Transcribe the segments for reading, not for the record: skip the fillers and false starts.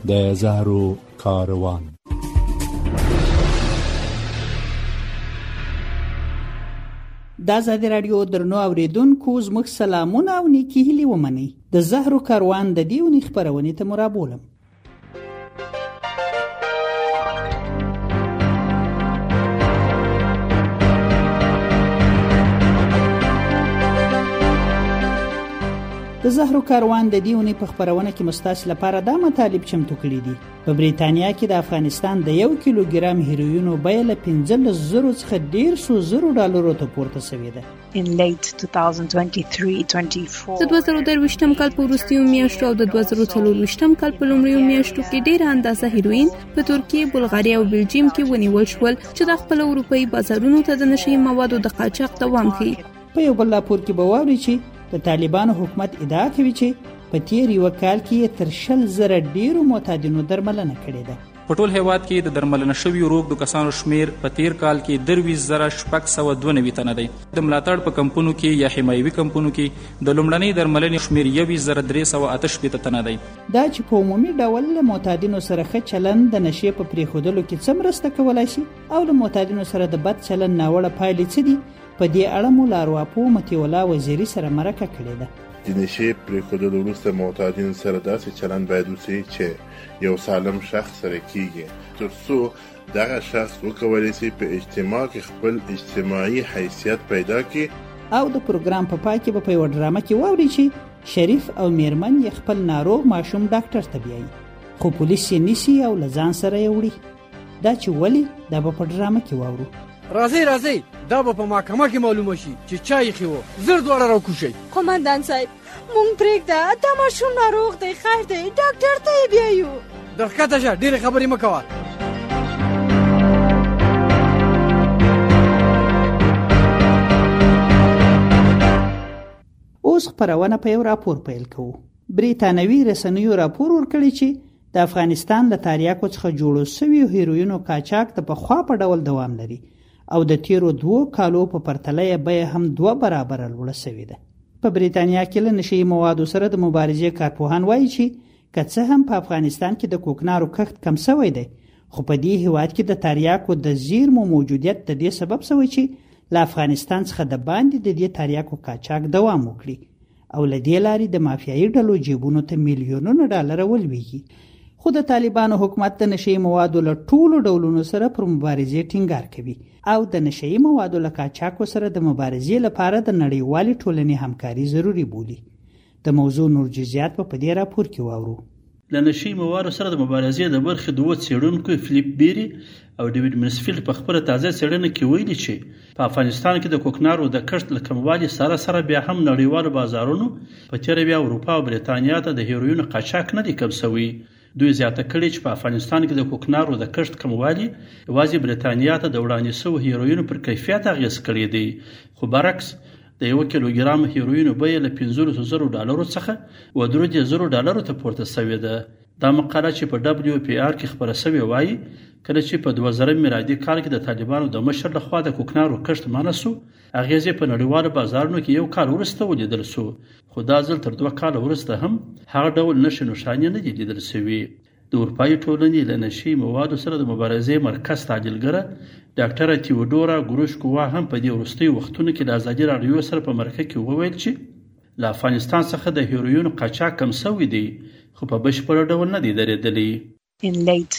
د زهرو کاروان. د ازادي راډیو درنو اوریدونکو زموږ سلامونه او نیکی هیلې ومنئ. د زهرو کاروان د دې ونې خپرونې ته مرابولم. د زهرو کاروان د دې ونې په خپرونه کې مستاسو لپاره دا مطالب چمتو کړي دي. په بریتانیا کې د افغانستان د 1 کیلوګرام هیروینو بیه له 15,000 څخه $1,000 ته پورته شوې ده. In late 2023-24 د 2023م کال په وروستیو میاشتو او د 2024م کال په لومړیو میاشتو کې ډېره اندازه هیروین په ترکیه، بلغاریا او بلجیم کې ونیول شول چې د خپل اروپایي بازارونو ته د نشئی موادو د قاچاق دوام کوي. په یو بل راپور کې به واورئ چې د طالبانو حکومت ادعا کوي چې په تیر یو کال کې تر 100,000 ډیرو معتادینو درملنه کړې ده. په ټول هیواد کې د درملنه شویو روغ کسانو شمیر په تیر کال کې 23,692 تنه دی. د ملاتړ په کمپونو کې یا حمایوي کمپونو کې د لومړنۍ درملنې شمیر 21,388 تنه دی. دا چې په عمومي ډول له معتادینو سره ښه چلند د نشې په پریښودلو کې څه مرسته کولای شي او له معتادینو سره د بد چلند ناوړه پایلې څه دي، په دې اړه مو لارواپو متي الله وزیری سره مرکه کړې ده. د نشې پریښودلو وروسته معتادین سره داسې چلند باید وشي چې یو سالم شخص سره کیږي، تر څو دغه شخص وکولی شي په اجتماع کې خپل اجتماعي حیثیت پیدا کړي. او د پروګرام په پای کې به په یو ډرامه کې واورئ چې شریف او میرمن یې خپل ناروغ ماشوم ډاکټر ته بیایي، خو پولیس یې نیسي او له ځان سره یې وړي. دا چې ولې، دا به په ډرامه کې واورو. راځي دا به په محکمه کې معلومه شي چې چا یې خو زر دواړه راکوشي. قومندان صاحب مونږ پرېږده، دا ماشوم ناروغ دی، خیر دی، ډاکټر ته یې بیایو. درښکته شه، ډېرې خبرې مه کوه. اوس خپرونه په یو راپور پیل کوو. بریتانوي رسنیو راپور ورکړی چې د افغانستان له تاریاکو څخه جوړو شویو هیروینو قاچاق د پخوا په ډول دوام لري او د تیرو 2 کالو په پرتله یې بیه هم 2 برابره لوړه شوې ده. په بریتانیا کې له نشئی موادو سره د مبارزې کارپوهان وایي چې که څه هم په افغانستان کې د کوکنارو کښت کم شوی دی، خو په دې هیواد کې د تاریاکو د زیرمو موجودیت د دې سبب شوی چې له افغانستان څخه د باندې د دې تاریاکو قاچاق دوام وکړي او له دې لارې د مافیایي ډلو جیبونو ته میلیونونه ډالر ولویږي. خو د طالبانو حکومت د نشئی موادو له ټولو ډولونو سره پر مبارزې ټینګار کوي او د نشئی موادو له قاچاقو سره د مبارزې لپاره د نړیوالې ټولنې همکاري ضروري بولي. د موضوع نور جزئیات په دې راپور کې واورو. له نشئی موادو سره د مبارزې د برخې دوه څېړونکو فلیپ بیری او ډیوډ منسفیلډ په خپله تازه څېړنه کې ویلي چې په افغانستان کې د کوکنارو د کښت له کموالي سره بیا هم نړیوالو بازارونو په تېره بیا اروپا او بریتانیا ته د هیروینو قاچاق نه دی کم شوی. دوی زیاته کړي چې په افغانستان کې د کوکنارو د کښت کموالي یوازې بریتانیا ته د وړاندې شویو هیروینو پر کیفیت اغېز کړی دی، خو برعکس د 1 کیلوګرام هیروینو بیه له $15,000 څخه $3,000 ته پورته شوې ده. دا مقاله چې په WPR کې خپره شوې وایي کله چې په 2000 میلادي کال کې د طالبانو د مشر لخوا د کوکنارو کښت منع شو، اغېزې په نړیوالو بازارونو کې 1 کال وروسته ولیدل شو، خو دا ځل تر 2 کال وروسته هم هغه ډول نښې نښانې نه دي لیدل شوي. د اروپایي ټولنې له نشئی موادو سره د مبارزې مرکز تحلیلګره ډاکټره تیودورا ګروشکووا هم په دې وروستیو وختونو کې د ازادي راډیو سره په مرکه کې وویل چې له افغانستان څخه د هیروینو قاچاق کم شوی دی، خو په بشپړ ډول نه دی درېدلی. In late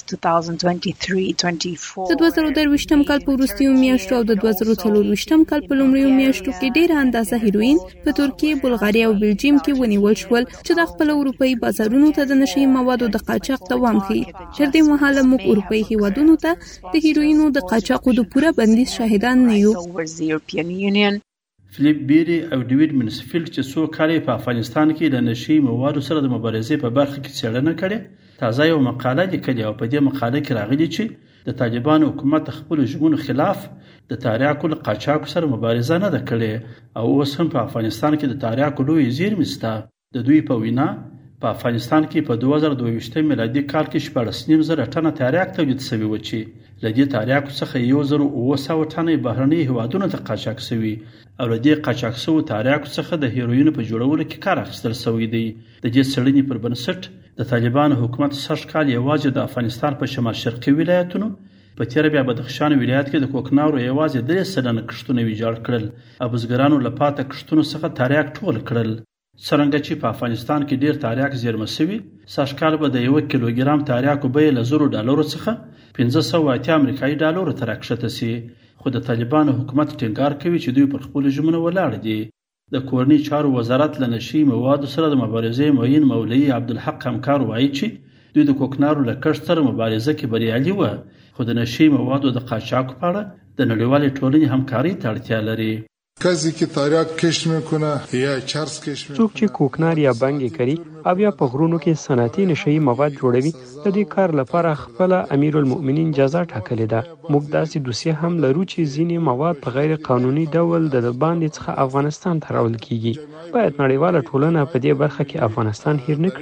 2023-24 د 2023م کال په وروستیو میاشتو او د 2024م کال په لومړیو میاشتو کې ډېره اندازه هیروین په ترکیه، بلغاریا او بلجیم کې ونیول شول چې د خپل اروپایي بازارونو ته د نشئی موادو د قاچاق دوام کوي. تر دې مهاله موږ اروپایي هیوادونو ته د هیروینو د قاچاقو د پوره بندیز شاهدان نه یو. فلیپ بیری او ډیوډ منسفیلډ چې څو کال په افغانستان کې د نشئی موادو سره د مبارزې په برخه کې څېړنه کړې، تازه یو مقاله لیکلې او په دې مقاله کې راغلي چې د طالبانو حکومت خپل ژمنو خلاف د تاریاکو له قاچاقو سره مبارزه نه ده کړې او اوس هم په افغانستان کې د تاریاکو لوی زیرمې شته. د دوی په وینا په افغانستان کې په 2022 میلادي کال کې 14.5 ټنه تاریاک تولید شوي و چې له دې تاریاکو څخه 1900 ټنه بهرني هیوادونو ته قاچاق شوي او له دې قاچاق شوو تاریاکو څخه د هیروین په جوړولو کې کار اخیستل شوی دی. د دې څېړنې پر بنسټ د طالبانو حکومت سږ کال یوازې د افغانستان په شمال شرقي ولایتونو په تېره بیا بدخشان ولایت کې د کوکنارو یوازې 3% کښتونه ویجاړ کړل او بزګرانو له پاته کښتونو څخه تاریاک ټول کړل. څرنګه چې په افغانستان کې ډیر تاریاک زیرمه شوي، سږ کال به د 1 کیلوګرام تاریاکو بیه له $100 څخه 580 امریکایي ډالرو ته راکښته شي. خو د طالبانو حکومت ټینګار کوي چې دوی پر خپلو ژمنو ولاړ دي. د کورني چارو وزارت له نشي موادو سره د مبارزې معین مولوي عبدالحق همکار وایي چې دوی د کوکنارو له کښت سره مبارزه کې بریالي وه، خو د نشي موادو د قاچاق په اړه د نړیوالې ټولنې همکارۍ ته اړتیا لري. کسی که تاریاک کشت میکنه یا چرس کشت میکنه، څوک چې کوکنار یا بنګ کری او یا په غرونو کې صنعتي نشئی مواد جوړوي، د دې کار لپاره خپل امیرالمؤمنین جزا ټاکلې ده. موږ داسې دوسیه هم لرو چې ځینې مواد په غیر قانوني ډول د باندې څخه افغانستان ته راوړل کیږي. باید نړیواله ټولنه په دې برخه کې افغانستان هیر نه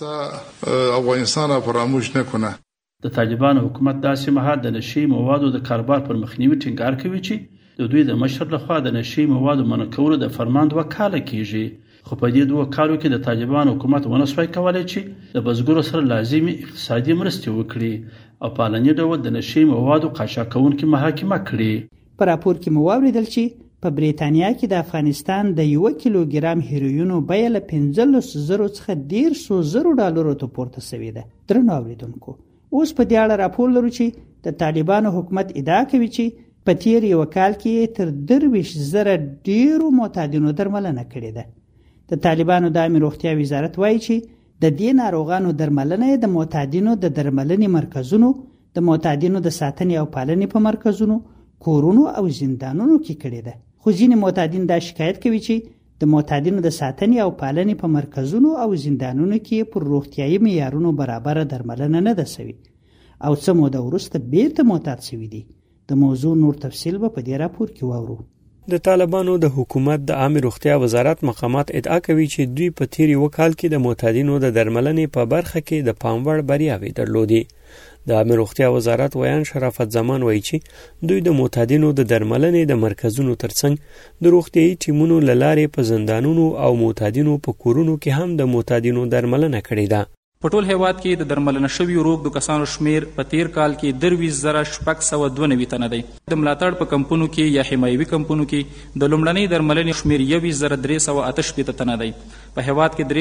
کړي، افغانستان فراموش نکنه. د طالبانو حکومت داسې مهال د نشئی موادو د کاروبار پر مخنیوي ټینګار کوي چې د دوی د مشر لخوا د نشئی موادو منع کولو د فرمان 2 کاله کیږي. خو په دې 2 کالو کې د طالبانو حکومت ونه شوی کولی چې د بزګرو سره لازمي اقتصادي مرستې وکړي او په علني ډول د نشئی موادو قاچاق کوونکي محاکمه کړي. په راپور کې مو واوریدل چې په بریتانیا کې د افغانستان د 1 کیلوګرام هیروینو بیه له 15,000 څخه $100,000 ته پورته شوې ده. درنو اوریدونکو، اوس په دې اړه راپور لرو چې د طالبانو حکومت ادعا کوي چې په تیر یو کال کې تر 23,000 ډیرو معتادینو درملنه کړې ده. د طالبانو د عامه روغتیا وزارت وایي چې د دې ناروغانو درملنه د معتادینو د درملنې مرکزونو، د معتادینو د ساتنې او پالنې په مرکزونو، کورونو او زندانونو کې کړې ده. خو ځینې معتادین دا شکایت کوي چې د معتادینو د ساتنې او پالنې په مرکزونو او زندانونو کې پر روغتیايي معیارونو برابر درملنه نه ده شوې او څه موده وروسته بیرته معتاد شوي دي. د موضوع نور تفصیل به په دې راپور کې واورو. د طالبانو د حکومت د عامه روغتیا وزارت مقامات ادعا کوي چې دوی په تیر یو کال کې د معتادینو د درملنې په برخه کې د پام وړ بریاوې درلودې. د عامه روغتیا وزارت ویان شرافت زمان وایي چې دوی د معتادینو د درملنې د مرکزونو ترڅنګ د روغتیايي ټیمونو له لارې په زندانونو او معتادینو په کورونو کې هم د معتادینو درملنه کړې ده. په ټول هیواد کې د درملنه شویو روغ د کسانو شمیر په تیر کال کې 23,692 تنه دی. د ملاتړ په کمپونو کې یا حمایوي کمپونو کې د لومړنۍ درملنې شمیر 21,388 تنه دی. په هیواد کې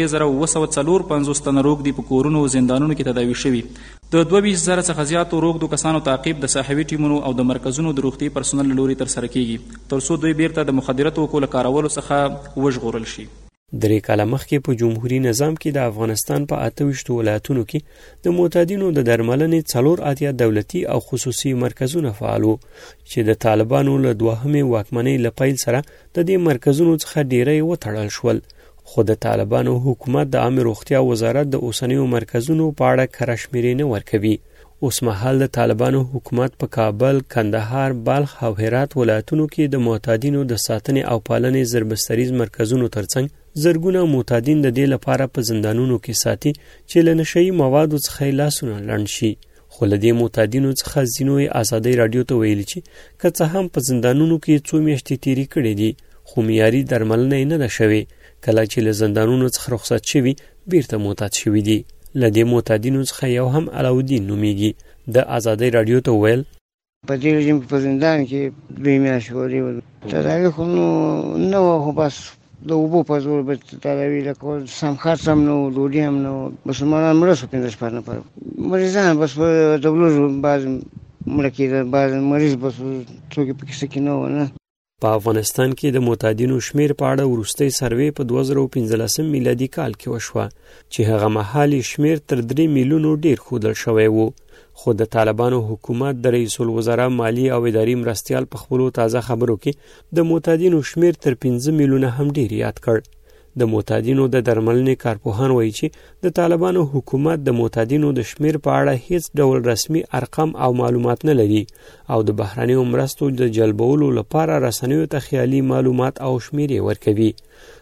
3,954 تنه روغ دي په کورونو او زندانونو کې تداوي شوي. د 22,000 څخه زیاتو روغ د کسانو تعقیب د صحوي ټیمونو او د مرکزونو د روغتي پرسونل لوري تر سره کیږي ترڅو دوی بیرته د مخدره توکو له کارولو څخه وژغورل شي. 3 کاله مخکې په جمهوریت نظام کې د افغانستان په 28 ولایتونو کې د معتادینو د درملنې 4 دولتي او خصوصي مرکزونه فعال وو چې د طالبانو له دوهمې واکمنۍ له پیل سره د دې مرکزونو څخه ډیری وتړل شول. خو د طالبانو حکومت د عامه روغتیا وزارت د اوسنیو مرکزونو په اړه کره شمیرې نه ورکوي. اوس مهال د طالبانو حکومت په کابل، کندهار، بلخ او هرات ولایتونو کې د معتادینو د ساتنې او پالنې ضربستریز مرکزونو ترڅنګ زرګونه معتادین د دې لپاره په زندانونو کې ساتي چې له نشئی موادو څخه لاسونه لړن شي. خو له دې معتادینو څخه ځینو آزادۍ راډیو ته ویلي چې که څه هم په زندانونو کې 2 میاشتې تیرې کړې دي، خو معیاري درملنه نه ده شوې. کله چې له زندانونو څخه رخصت شوي، بیرته معتاد شوي دي. له دې معتادینو څخه یو هم علاودین نومیږي. د آزادۍ راډیو ته ویل په دې رژیم په زندان کې 2 میاشتې ورې تداوی خو نه وه، خو بس د اوبو په زور به تداوی لکه سم خرڅ هم نه و، ډوډۍ هم نه و. مسلمانان مړه شو 15 شپه نفر مریضان، بس په دولو بعض مړه کېدل، بعض مریض بس څوک په کیسه کې نه و. نه په افغانستان کې د معتادینو شمیر په اړه وروستۍ سروې په 2015 میلادي کال کې وشوه چې هغه مهال شمیر تر 3 میلیونو ډیر ښودل شوی و. خو د طالبانو حکومت د رئیس الوزرا مالی او اداري مرستیال په خپلو تازه خبرو کې د معتادینو شمیر تر 15 میلیونه هم ډیر یاد کړ. د معتادینو د درملنې کارپوهان وایي چې د طالبانو حکومت د معتادینو د شمیر په اړه هیڅ ډول رسمي ارقام او معلومات نه لري او د بهرنیو مرستو د جلبولو لپاره رسنیو ته خیالي معلومات او شمیرې ورکوي.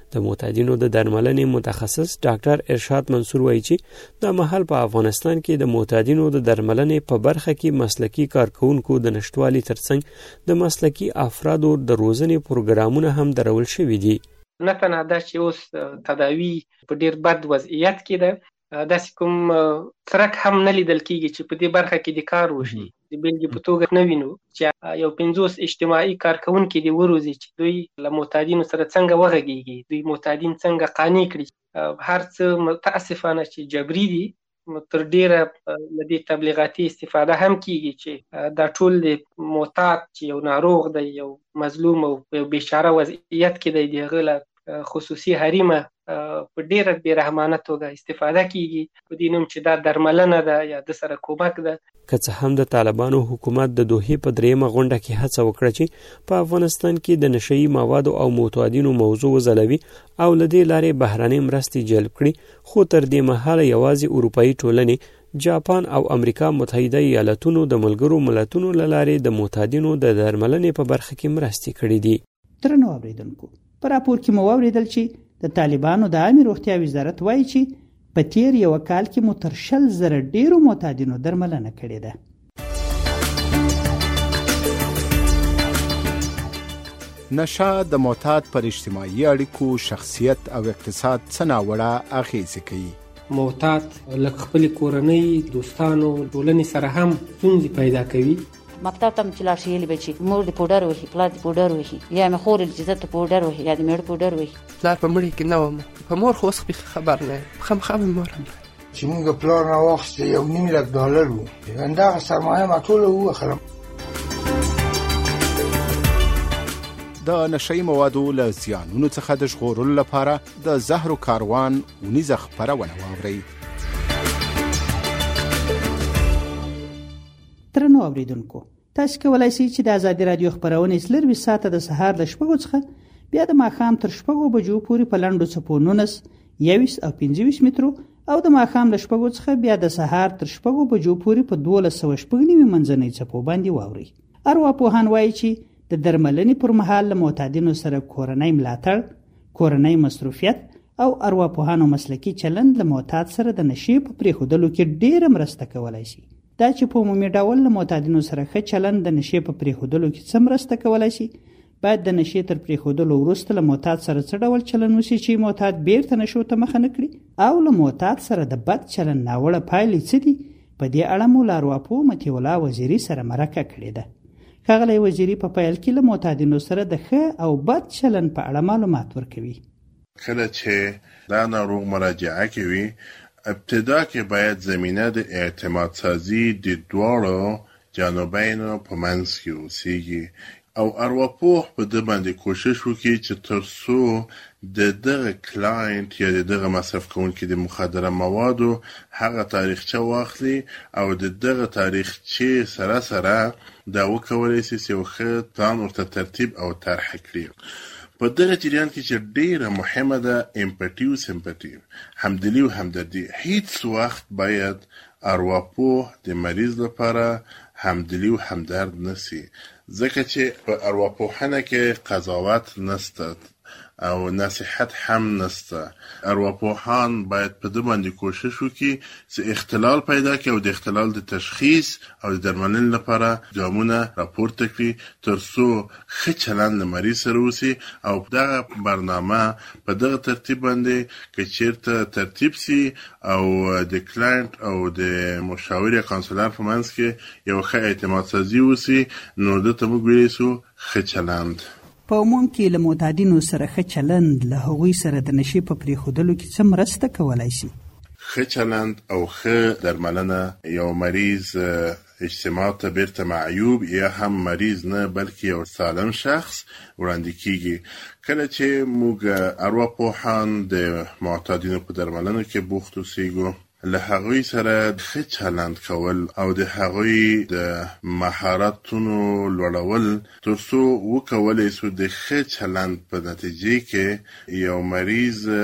د معتادینو د درملنې متخصص ډاکټر ارشاد منصور وایي چې د مهال په افغانستان کې د معتادینو د درملنې په برخه کې مسلکي کارکونکو د نشټوالي ترڅنګ د مسلکي افرادو د روزنې پروګرامونه هم درول شوي دي. نه تنها دا چې اوس تداوی په ډیر بد وضعیت کې ده، داسې کوم څرک هم نه لیدل کېږي چې په دې برخه کې د کار وشي. د بېلګې په توګه نه وینو چې یو 50 اجتماعي کارکونکي دې وروزي چې دوی له معتادینو سره څنګه وغږېږي، دوی معتادین څنګه قانع کړي. هر څه متاسفانه چې جبري دي، تر ډیره له دې تبلیغاتي استفاده هم کېږي چې دا ټول د معتاد چې یو ناروغ دی، یو مظلوم او یو بیچاره وضعیت کې دی، د هغه له خصوصي حریمه په ډیره بېرحمانه توګه استفاده کیږي په دې نوم چې دا درملنه ده یا د سره کومک ده. که څه هم د طالبانو حکومت د دوحې په 3مه غونډه کې هڅه وکړه چې په افغانستان کې د نشئی موادو او معتادینو موضوع وځلوي او له دې لارې بهراني مرستې جلب کړي، خو تر دې مهاله یوازې اروپایي ټولنې، جاپان او امریکا متحده ایالاتونو د ملګرو ملتونو له لارې د معتادینو د درملنې په برخه کې مرستې کړې دي. درنو اوریدونکو، په راپور کې مو واوریدل چې د طالبانو د عامه روغتیا وزارت وایي چې په تیر یو کال کې مو تر 100,000 ډیرو معتادینو درملنه کړې ده. نشه د معتاد پر اجتماعي اړیکو، شخصیت او اقتصاد څه ناوړه اغیزې کوي. معتاد لکه خپل کورنۍ، دوستانو، ټولنې سره هم ستونزې پیدا کوي. مکتب ته چې لاړ شي یلی به چې مور دې پوډر وهي، پلار دې پوډر وهي، یا مې خور دې چې ته پوډر وهي یا دې مېړه پوډر وهي. پلار په مړي کې نه وم، په مور خو اوس خبر نه یم، خامخا مې مور هم چې موږ پلار نه واخیستې $1,000,000 وو، همدغه سرمایه ما ټوله ووخلم. د نشئی موادو له زیانونو څخه د ژغورلو لپاره د زهرو کاروان اونیزه خپرونه واورئ. درنو اوریدونکو، تاسو کولای شئ چې د ازادي رادیو خبرونه 24 ساعته د سهار له 6 څخه بیا د ماښام تر 6 بجو پورې په لنډو څپو 19 21 او 25 مترو او د ماښام له 6 څخه بیا د سهار تر 6 بجو پورې په 1290 منځنۍ څپو باندې واوري. ارواپوهان وایي چې د درملنې پر مهال له معتادینو سره کورنۍ ملاتړ، کورنۍ مصروفیت او ارواپوهانو مسلکي چلند له معتاد سره د نشې په پرېښودلو کې ډېره مرسته کولای شي. دا چې په عمومي ډول له معتادینو سره ښه چلند د نشې په پرېښودلو کې څه مرسته کولای شي، باید د نشې تر پرېښودلو وروسته له معتاد سره څه ډول چلند وشي چې معتاد بیرته نشو ته مخه نه کړي، او له معتاد سره د بد چلند ناوړه پایلې څه دي. په دې اړه مو له ارواپوه مطیع الله وزیري سره مرکه کړې ده. ښاغلی وزیري په پیل کې له معتادینو سره د ښه او بد چلند په اړه معلومات ورکوي. کله چې دا ناروغ مراجعه کوي، ابتدا کې باید زمینه د اعتماد سازی د دواړو جانبینو په منځ کې اوسیږي او ارواپوه په دې باندې کوشش وکړي چې تر څو د دغه کلاینټ یا د دغه مصرف کوونکي د مخدره موادو هغه تاریخچه واخلي او د دغه تاریخچې سره سره دا وکولی شي چې یو ښه پلان ورته ترتیب او طرح کړي. په دغه جریان کې چې ډیره مهمه ده امپاتی او سمپاتی، همدلی او همدردی. هیڅ وخت باید ارواپوه د مریض لپاره همدلی او همدرد نسی، ځکه چې په ارواپوهنه کې قضاوت نسته او نصیحت هم نسته. ارواپوهان باید په دې باندې کوشش وکړي چې اختلال پیدا کړي او د اختلال د تشخیص او د درملنې لپاره ګامونه راپورته کړي تر څو ښه چلند له مریض سره وشي او دغه برنامه په دغه ترتیب باندې که چیرته ترتیب شي او د کلاینټ او د مشاور یا کانسلر په منځ کې یو ښه اعتماد سازي وشي، نو دته موږ ویلی شو ښه چلند. په عموم کې له معتادینو سره ښه چلند له هغوی سره د نشې په پرېښودلو کې څه مرسته کولای شي؟ ښه چلند او ښه درملنه یو مریض اجتماع ته بیرته معیوب یا هم مریض نه بلکې یو سالم شخص وړاندې کیږي. کله چې موږ ارواپوهان د معتادینو په درملنه کې بوخت اوسیږو، له هغوی سره ښه چلند کول او د هغوی د مهارتونو لوړول تر څو وکولی شو د ښه چلند په نتیجې کې یو مریض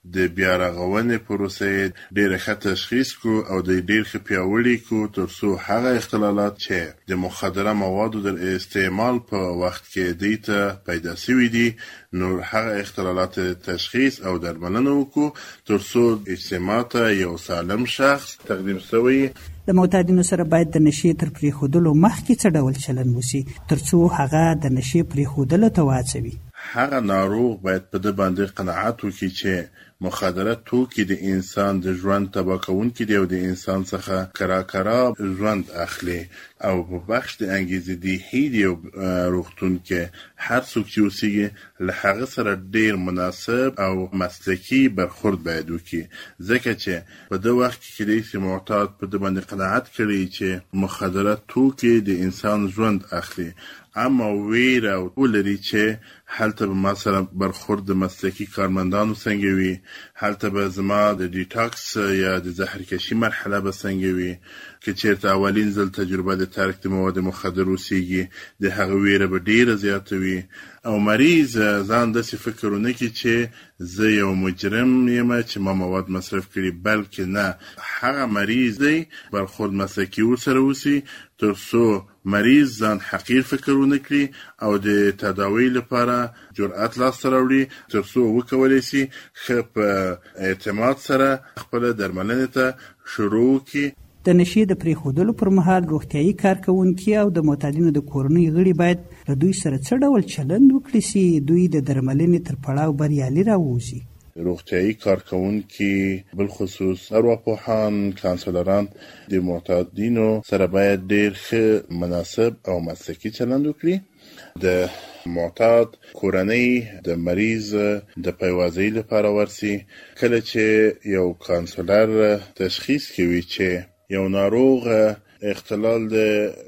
د بیا رغونې پروسه ډېر ښه تشخیص کو او د ډېر ښه پیاوړي کو ترڅو هغه اختلالات چې د مخدره موادو د استعمال په وخت کې دوی ته پیدا شوي دي نو هغه اختلالات تشخیص او درملنه وکړو ترڅو اجتماع ته یو سالم شخص تقدیم شوی. د معتادینو سره باید د نشې تر پرېښودلو مخکې څه ډول چلند وشي ترڅو هغه د نشې پرېښودلو ته وهڅوي؟ هغه ناروغ باید په ده باندې قناعت وکړي چې مخدره توکي د انسان د ژوند تباه کوونکي دي او د انسان څخه کرا ژوند اخلي او په بخش د انګیزې دیهي دی روغتون کې هر څوک چې اوسیږي له هغه سره ډېر مناسب او مسلکي برخورد باید وکړي ځکه چې په ده وخت کې کیدای شي معتاد په ده باندې قناعت کړي چې مخدره توکي د انسان ژوند اخلي اما ویره ولري چې هلته به ما سره برخورد د مسلکي کارمندانو څنګه وي هلته به زما د ډیټاکس یا د زهرکشي مرحله به څنګه وي که چېرته اولین ځل تجربه د ترک د مواد مخدر اوسیږي د هغه ویره به ډېره زیاته وي او مریض ځان داسې فکر ونه کړي چې زه یو مجرم یم چې ما مواد مصرف کړي بلکې نه هغه مریض دی برخورد مسلکي ورسره وسي ترڅو مریض ځان حقیر فکر ونه کړي او د تداوی لپاره جرأت لاسته راوړي ترڅو وکولی شي ښه په اعتماد سره خپله درملنې ته شروع کړي. د نشې د پرېښودلو پر مهال روغتیایي کارکوونکي او د معتادینو د کورنۍ غړي باید له دوی سره څه ډول چلند وکړي چې دوی د درملنې تر پړاو بریالي راووځي؟ روغتیایي کارکوونکي بالخصوص ارواپوهان کانسلران د معتادینو سره باید ډېر ښه مناسب او مسلکي چلند وکړي. د معتاد کورنۍ د مریض د پیوازۍ لپاره ورسي کله چې یو کانسلر تشخیص کوي چې یو ناروغ اختلال د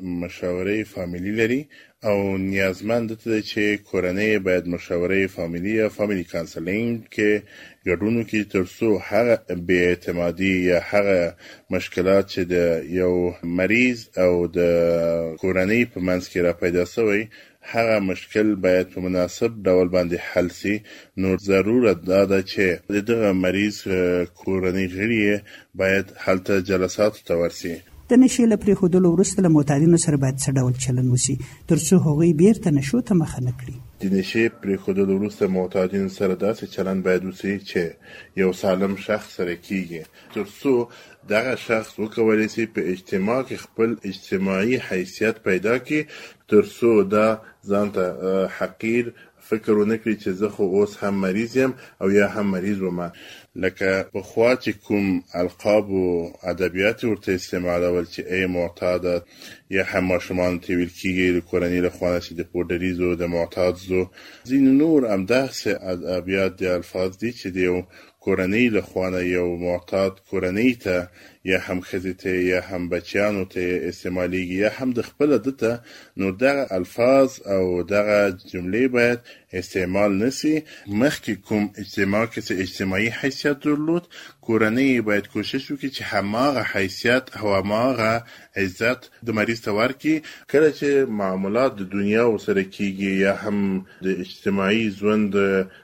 مشاورې فامیلی لري او نیازمند ده چې کورنۍ باید مشاورې فامیلی یا فامیلی کانسلینګ کې ګډون وکړي ترڅو هغه بې اعتمادي یا هغه مشکلات چې د یو مریض او د کورنۍ په منځ کې را پیدا شوی هغه مشکل باید په مناسب ډول باندې حل شي. نو ضرورت دا ده چې دغه مریض کورنۍ غړي باید هلته جلساتو ته ورسي. د نشې له پرېښودلو وروسته له معتادینو سره باید څه ډول چلند وشي ترڅو هغوی بیرته نشو ته مخه نه کړي؟ د نشې پرېښودلو وروسته معتادینو سره داسې چلند باید وشي چې یو سالم شخص سره کیږي ترڅو دغه شخص وکولی شي په اجتماع کې خپل اجتماعي حیثیت پیدا کړي ترڅو دا ځان ته حقیر فکر ونه کړي چې زه خو اوس هم مریض یم او یا هم مریض وم. لکه پخوا چې کوم القاب و ادبیات ورته استعمالول چې ای معتاده یا هم ماشومان ته ویل کېږي د کورنۍ له خوا چې د پوډریزو د معتادزو ځینې نور همداسې ادبیات د الفاظ دي چې د یو کورنۍ له خوا یو معتاد کورنۍ ته یا هم ښځې ته یا هم بچیانو ته استعمالیږي یا هم د خپله ده ته نو دغه الفاظ او دغه جملې باید استعمال نسی. مخکې کوم اجتماع کې چې اجتماعي حیثیت درلود کورنۍ باید کوشش وکړي چې هماغه حیثیت او هماغه عزت د مریض ته ورکړي. کله چې معاملات د دنیا ورسره کیږي یا هم د اجتماعي ژوند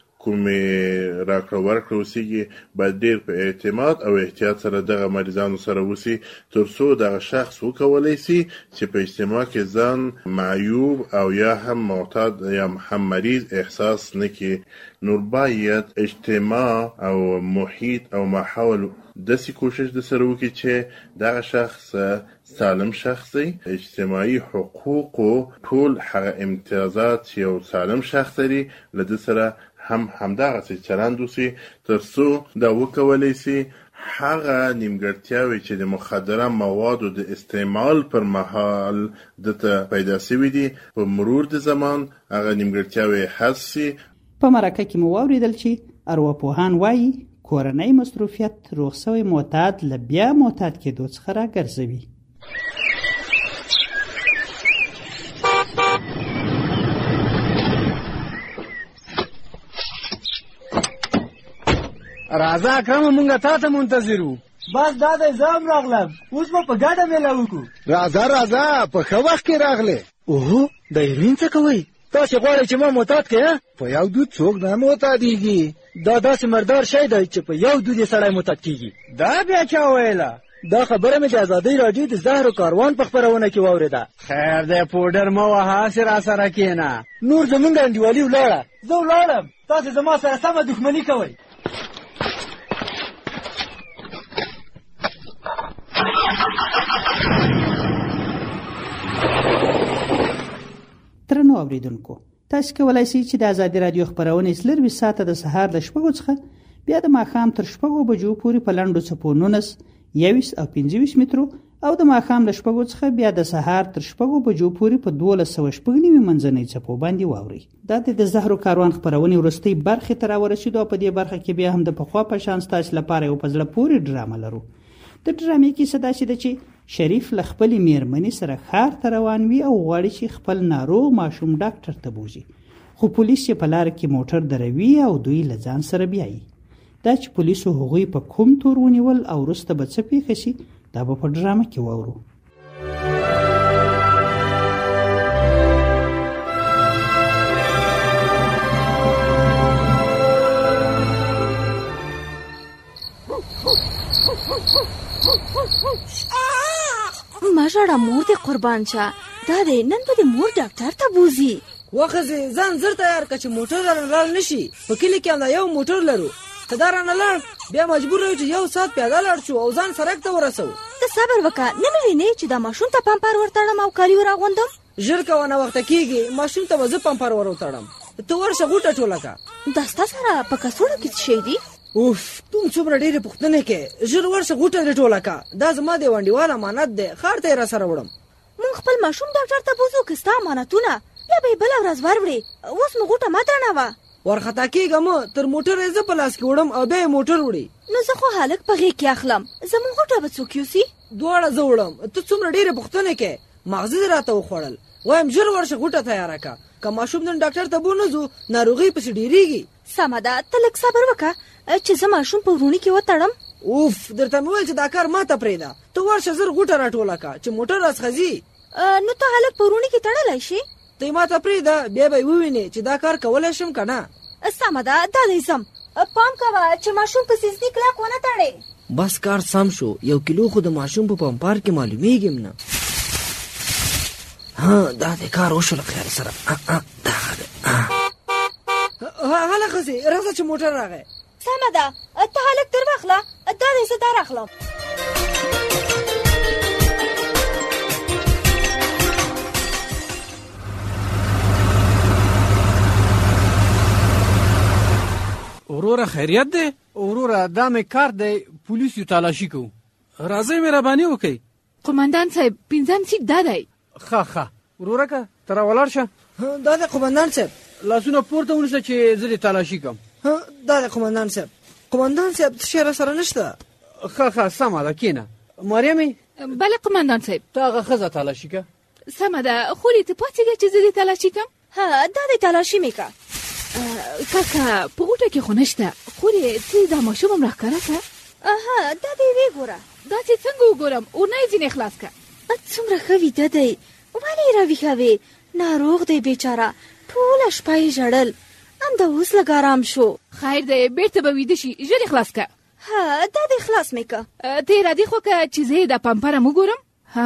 کومې راکړه ورکړه اوسیږي باید ډېر په اعتماد او احتیاط سره دغه مریضانو سره وسي ترڅو دغه شخص وکولی سي چې په اجتماع کې ځان معیوب او یا هم معتاد یا هم مریض احساس نه کړي. نور باید اجتماع او محیط او ماحول داسې کوشش د سره وکړي چې دغه شخص سالم شخص دی. اجتماعي حقوقو ټول هغه امتیازات چې یو سالم شخص لري له ده سره همدغسې چلند وسي ترڅو دا وکولی سي هغه نیمګړتیاوې چې د مخدره موادو د استعمال پر مهال دته پیدا شوي دي په مرور د زمان هغه نیمګړتیاوې حذف سي. په مرکه کې مو واورېدل چې ارواپوهان وایي کورنۍ مصروفیت روغ شوی معتاد له بیا معتاد کېدو څخه راګرځوي. راځه اکرم مونږه تا ته منتظر وو. بس دا دی زه هم راغلم اوس به په ګډه میله وکړو. راځه په ښه وخت کې راغلې. اوهو د هیروین څه کوئ؟ تاسې غواړئ چې ما معتاد کړې؟ په یو دود څوک نه معتادیږي. دا داسې مردار شی دی چې په یو دود یې سړی معتاد کیږي. دا بیا چا ویله؟ دا خبره مې د ازادۍ راډیو د زهرو کاروان په خپرونه کې واورېده. خیر دی پوډر مه وهه، هسې راسره کښېنه. نور زمونږ انډیوالي ولاړه. زه ولاړم، تاسې زما سره سمه دښمني کوئ. درنو اوریدونکو، تاسو کولای شئ چې د ازادي رادیو خبرونه 24 ساعته د سهار د 6 څخه بیا د ماښام تر 6 بجو پورې په لنډو څپو 19 21 او 25 مترو او د ماښام له 6 څخه بیا د سهار تر 6 بجو پورې په 1290 منځنۍ څپو باندې واوري. دا د زهرو کاروان خبرونه ورستۍ برخه تر ورسېدو په دې برخه کې بیا هم د پخوا په شان تاسو لپاره یو پزړه پورې ډرامه لرو. د ډرامې کې صدا شي چې شریف ل خپل میرمنې سره ښار ته روان وي او غواړي چې خپل ناروغ ماشوم ډاکټر ته بوزي، خو پولیس یې په لار کې موټر دروي او دوی له ځان سره بیایي. دا چې پولیسو هغوی په کوم تور ونیول او وروسته به څه پیښه شي دا به په ډرامه کې واورو. ماژړه مور دې قربان شه، دا دې نن به دې مور ډاکټر ته بوزي. وخزه ځان زر تیار کړه چې موټر رانه نشي. په کلی کې هم یو موټر لرو، که دا رانه لاړ بیا مجبور یو چې یو ساعت پیاده لاړ شو او ځان سرک ته ورسو. ته صبر وکړه، نه مې وینې چې دا ماشوم ته پمپر ورتړم او کالي وراغوندم. ژر کوه نه وخته کېږي، ماشوم ته به زه پمپر وروتړم. ته ورشه غوټه ټوله کړه. دا ستا سره په کڅوړه کې څه شی دي؟ اوف توم څومره ډېرې پوښتنې کې. ژر ورشه غوټه دې ټوله کړه. دا زما د ونډیوال امانت دی، ښار ته یې راسره وړم. موږ خپل ماشوم ډاکټر ته بوزو که ستا امانتونه بیا به یې بله ورځ وروړې. اوس مو غوټه مه درنوه. ورخطا کېږه مه، تر موټر یې زه په لاس کې وړم او بیا یې موټر وړي. نو زه خو هلک په غېږ کې اخلم، زموږ غوټه به څوک یوسي؟ دواړه زه وړم. ته څومره ډېرې پوښتنې کې، ماغزه دې راته وخوړل. وایم ژر ورشه غوټه تیاره کړه، که ماشوم نن ډاکټر ته بونځو ناروغي پسې ډېرېږي. سمه ده، ته لږ صبر وکړه چې زه ماشوم په وروڼي کې وتړم. اوف درته مې ویل چې دا کار ما ته پرېږده. ته ورشه زر غوټه راټوله کړه چې موټر راڅخه ځي. نو ته هلک په وروڼي کې تړلی شي؟ ته یې ما ته پرېږده، بیا به یې ووینې چې دا کار کولی شم که نه. سمه ده، دا دی ځم. پام کوه چې ماشوم په سیزدي کلک ونه تړې. بس کار سم شو. 1 کیلو خو د ماشوم په پمپار کې معلومیږي نه. ها دا د کار وشو له خیر سره. دغه دی. هله ښځې راځه چې موټر راغی. سمه ده، ته هلک در واخله، دا دی زه در اخلم. وروره خیریت دی؟ وروره دا مې کار دی، پولیسو تالاشي کوو. راځئ مهرباني وکئ. قمندان صاحب 5 سیټ دا دی. ښه وروره که ته راولاړ شه. دا دی قمندان صاحب. لاسونه پورته ونیسه چې زه دې تالاشي کوم. دا دی قمندان صاحب. قمندان صاحب څه شی راسره نشته؟ ښه سمه ده کښېنه. مریمې. بله قمندان صاحب. ته هغه ښځه تالاشي که. سمه ده، خورې ته پاڅېږه چې زه دې تالاشي کوم. دا دی تالاشي مې که. کاکا په غوټه کې خو نشته، خورې ته دا ماشوم هم راښکاره که. دا دی ویې ګوره. داسې څنګه وګورم؟ اورنه یې ځینې خلاص که. څومره ښه ویده دی، ولې یې راویښوې؟ ناروغ دی بیچاره، ټوله شپه یې ژړل، همدا اوس لږ ارام شو. خیر دی، بېرته به ویده شي، ژر یې خلاص که. دا دی خلاص مې که. ته یې رادې خو که چې زه یې دا پمپر هم وګورم.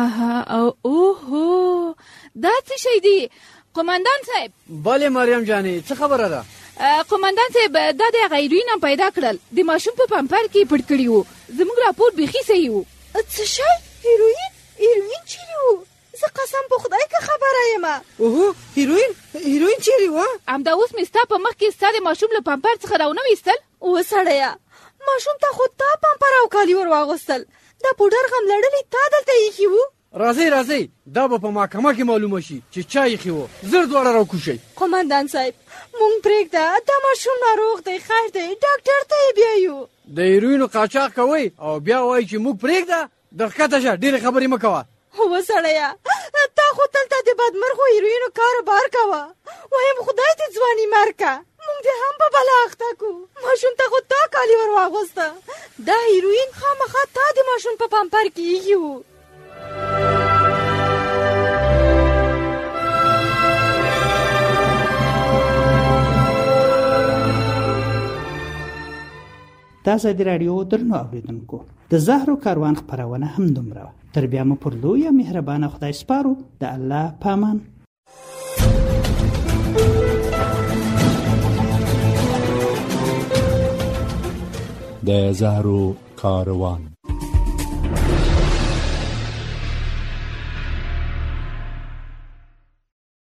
اوهو دا څه شی دی قمندان صاحب؟ بله مریم جانې څه خبره ده؟ قمندان صاحب دا د هغه هیروین هم پیدا کړل، د ماشوم په پمپر کې پټ کړي وو. زموږ راپور بیخي صحیح وو. څه شی؟ هیروین چیرې وو؟ زه قسم په خدای که خبره یم. اوهو هیروین چیرې وه؟ همدا اوس مې ستا په مخ کې ستا د ماشوم له پمپر څخه راونه ویستل. وسړیه ماشوم ته خو تا پمپر او کالي ور واغوستل، دا پوډر غم لړلې تا دلته ایښي وو. راځئ دا به په محکمه کې معلومه شي چې چا ایښي وو. زر دواړه راوکوشئ. قمندان صاحب مونږ پرېږده، دا ماشوم ناروغ دی، خیر دی ډاکټر ته یې بیایو. د هیروینو قاچاق کوئ او بیا وایي چې موږ پرېږده. در ښکته شه، ډېرې خبرې مه کوه. وسړیه تا خو تلته د بدمرغو هیروینو کاروبار کوه. وایم خدای دې ځواني مرکه، مونږ دې هم په بلا اخته کو. ماشوم ته خو تا کالي ور واغوسته، دا هیروین خامخا تا د ماشوم په پمپر کې ایښي وو. د ازادي راډیو درنو اوریدونکو د زهرو کاروان خپرونه هم دومره تر بیا مو پر لوی مهربانه خدای سپارو د الله پامان. د زهرو کاروان